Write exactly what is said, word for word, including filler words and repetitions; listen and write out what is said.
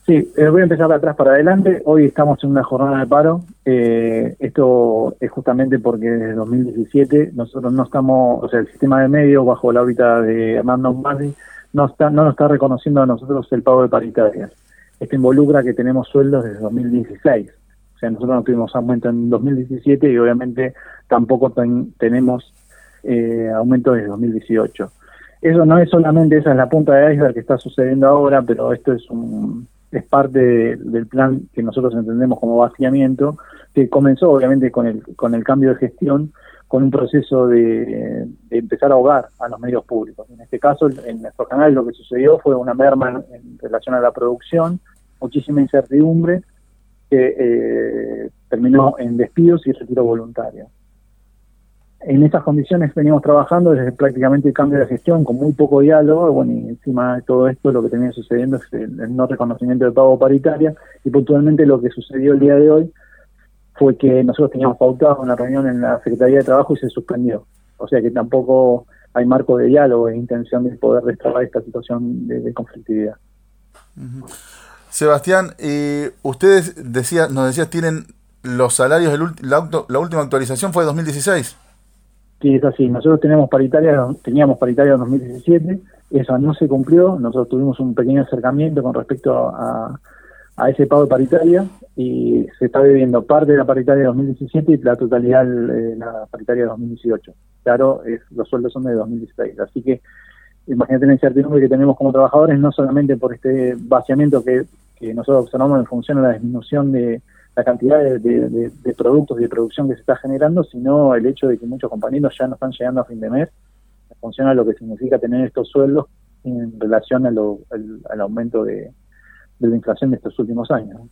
Sí, eh, voy a empezar de atrás para adelante. Hoy estamos en una jornada de paro. Eh, esto es justamente porque desde dos mil diecisiete nosotros no estamos, o sea, el sistema de medios bajo la órbita de Hernando Lombardi no está, no nos está reconociendo a nosotros el pago de paritarias. Esto involucra que tenemos sueldos desde dos mil dieciséis. O sea, nosotros no tuvimos aumento en dos mil diecisiete y obviamente tampoco ten, tenemos eh, aumento desde dos mil dieciocho. Eso no es solamente, esa es la punta de iceberg que está sucediendo ahora, pero esto es un es parte de, del plan que nosotros entendemos como vaciamiento, que comenzó obviamente con el con el cambio de gestión, con un proceso de, de empezar a ahogar a los medios públicos. En este caso, en nuestro canal lo que sucedió fue una merma en, en relación a la producción, muchísima incertidumbre, que eh, terminó en despidos y retiro voluntario. En estas condiciones venimos trabajando desde prácticamente el cambio de gestión, con muy poco diálogo. Bueno, y encima de todo esto lo que tenía sucediendo es el, el no reconocimiento de pago paritaria, y puntualmente lo que sucedió el día de hoy fue que nosotros teníamos pautado una reunión en la Secretaría de Trabajo y se suspendió. O sea que tampoco hay marco de diálogo e intención de poder destrabar esta situación de, de conflictividad. Uh-huh. Sebastián, eh, ustedes decía, nos decías, tienen los salarios, del ulti- la, la última actualización fue de dos mil dieciséis. Sí, es así. Nosotros tenemos paritaria, teníamos paritaria en dos mil diecisiete, eso no se cumplió. Nosotros tuvimos un pequeño acercamiento con respecto a, a ese pago de paritaria y se está debiendo parte de la paritaria de dos mil diecisiete y la totalidad de la paritaria de dos mil dieciocho. Claro, es, los sueldos son de dos mil dieciséis, así que imagínate la incertidumbre que tenemos como trabajadores, no solamente por este vaciamiento que, que nosotros observamos en función de la disminución de la cantidad de, de, de, de productos y de producción que se está generando, sino el hecho de que muchos compañeros ya no están llegando a fin de mes, en función a lo que significa tener estos sueldos en relación a lo, al, al aumento de, de la inflación de estos últimos años.